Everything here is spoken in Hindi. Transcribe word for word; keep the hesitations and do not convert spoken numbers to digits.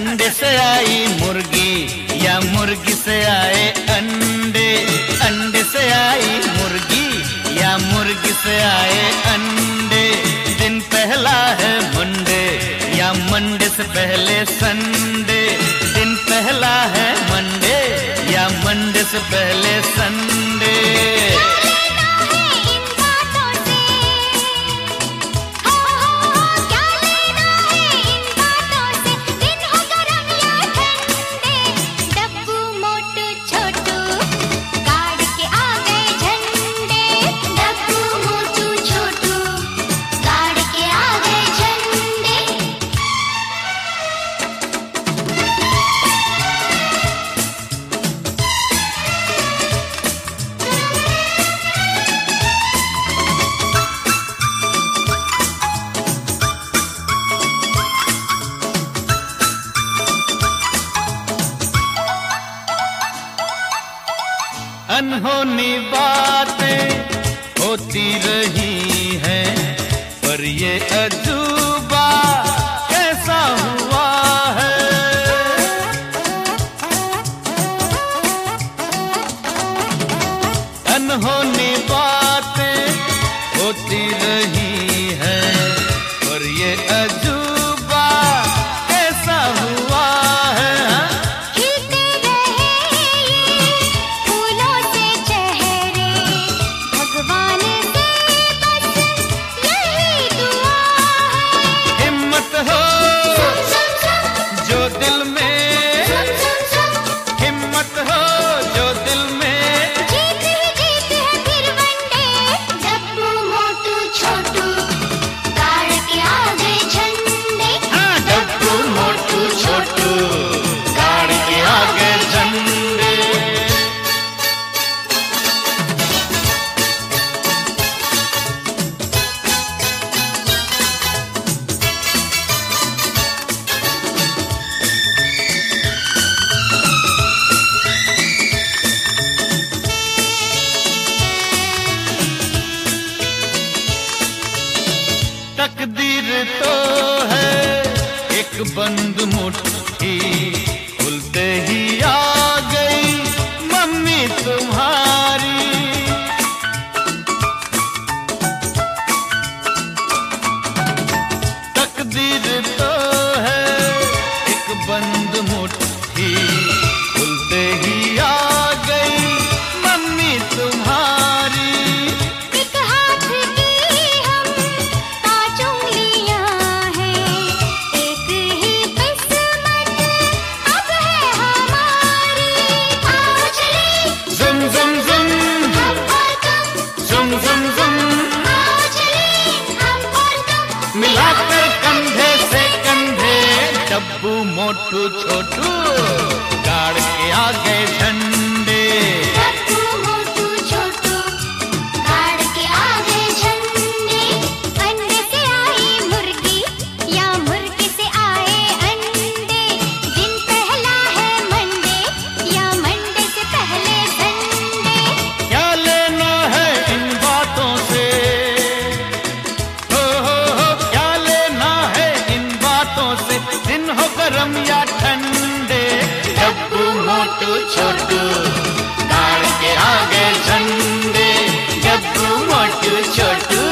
अंडे से आई मुर्गी या मुर्गी से आए अंडे, अंडे से आई मुर्गी या मुर्गी से आए अंडे। दिन पहला है मंडे या मंडे से पहले संडे, दिन पहला है मंडे या मंडे से पहले संडे। अनहोनी बातें होती रही हैं, पर ये अजूबा कैसा हुआ है। अनहोनी बातें होती रही हैं, पर ये अजूबा कैसा हुआ है। तकदीर तो है एक बंद मुट्ठी, खुलते ही आ गई मम्मी तुम्हारी। तकदीर तो है एक बंद मुट्ठी, खुलते ही आ गई मम्मी तुम्हारी। मिलाकर कंधे से कंधे, डब्बू मोटू छोटू गाड़ के आ गए झंडे। डब्बू मोटू छोटू गाड़ के आ गए झंडे। अंडे से आई मुर्गी या मुर्गी से आए अंडे, दिन पहला है मंडे या मंडे से पहले संडे। क्या लेना है इन बातों से, दिन हो गरम या ठंडे, डब्बू मोटू छोटू गाड़ के आ गए झंडे। डब्बू मोटू छोटू